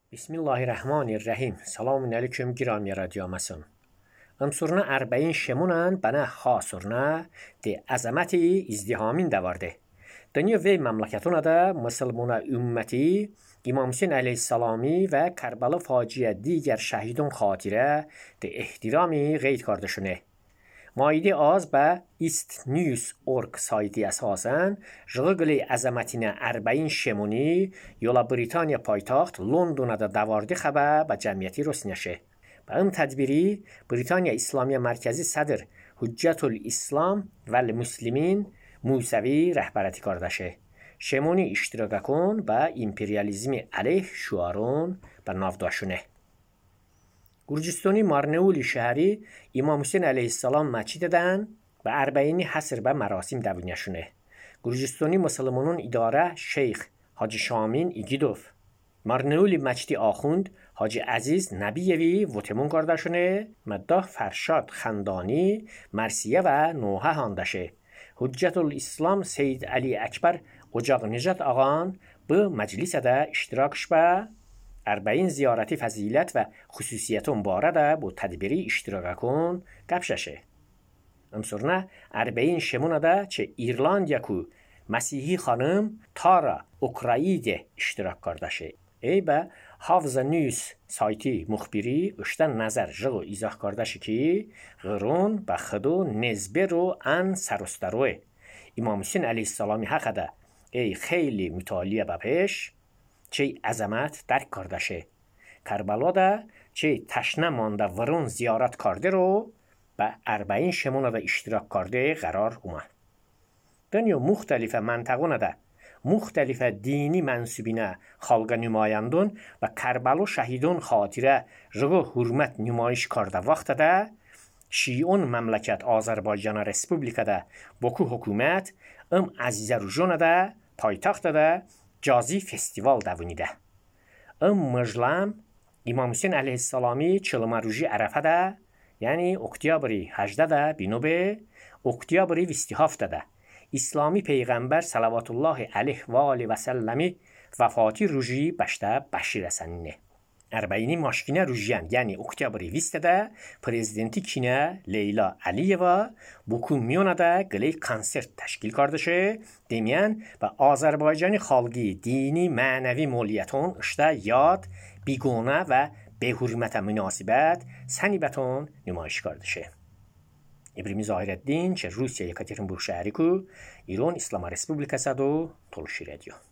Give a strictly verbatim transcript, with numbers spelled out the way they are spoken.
Bismillahirrahmanirrahim. Selamun aleyküm girami radyomasın. Amsurna اربعین شمونن بنا خاصرنا دی عظمتی ازدهامین داورده. دنیا وی مملکتونه da مسلمونه ümmeti İmam Hüseyin aleyhisselami ve Kerbalı facia diğer şehidun خاطره دی احترامی قید کرده شونه. مایده آز به ایست نیوز اورک سایتی اساساً جغگلی عظمتینه اربعین شمونی یولا بریتانیا پایتاخت لندن دا دواردی خبر به جمعیتی رسنشه. به این تدبیری بریتانیا اسلامی مرکزی صدر حجت الاسلام و المسلمین موسوی رهبرتی کردشه. شمونی اشتراک کن به امپریالیزم علیه شعارون به نافداشونه. گرجستانی مارنئولی شهری امام حسین علیه السلام مسجد دادن و اربعینی حصر به مراسم دوونیشونه. گرجستانی مسلمانون اداره شیخ حاجی شامین ایگیدوف مارنئولی مسجد آخوند حاجی عزیز نبیوی وتمون کردشونه مده فرشاد خندانی مرسیه و نوحه هاندشه. حجت الاسلام سید علی اکبر اجاق نجات آقان به مجلس ده اشتراکش به اربعین زیارتی فضیلت و خصوصیتون بارده با تدبیری اشتراک کن گپششه. امسرنه اربعین شمونه ده چه ایرلند یکو مسیحی خانم تارا اوکراییده اشتراک کردشه. ای به حافظ نیوز سایتی مخبری اشتن نظر جغو ایزاح کردشه که غرون به خدو نزبه رو ان سرستروه. امام حسین علیه السلامی حق ده ای خیلی مطالعه بپش چه عظمت درک کردشه. کربلا ده چه تشنه مانده ورون زیارت کرده رو به اربعین شمونه ده اشتراک کرده قرار اومد. دنیا مختلف منطقونه ده مختلف دینی منسوبینه خالق نمایندون و کربلا شهیدون خاطره رگو حرمت نمایش کرده وقت ده شیعون مملکت آذربایجان رسپوبلیک ده بکو حکومت ام عزیزه رو جونه ده پایتخت ده جازی فستیوال دوونیده. ام مجلم امام حسین علیه السلامی چلم روزی عرفه ده یعنی اکتیابری هجده ده بینو به اکتیابری ویستی هفته ده اسلامی پیغمبر صلوات الله علیه و آله و سلمی وفاتی روزی بشته بشیر سنینه. اربعینی ماشکینه روزیان یعنی اکتیابری ویسته ده پرزیدنتی کینه لیلا علیه بوکو میونه ده گلی کنسرت تشکیل کرده شه دیمیان و آذربایجانی خالقی دینی معنوی مولیتون اشته یاد بیگونه و به حرمت مناسبت سنیبتون نمایش کرده شه. ابراهیم ظاهرالدین چه روسیه یکاترینبورگ شهری کو ایران اسلام رسپوبلیک صدو تولشی رادیو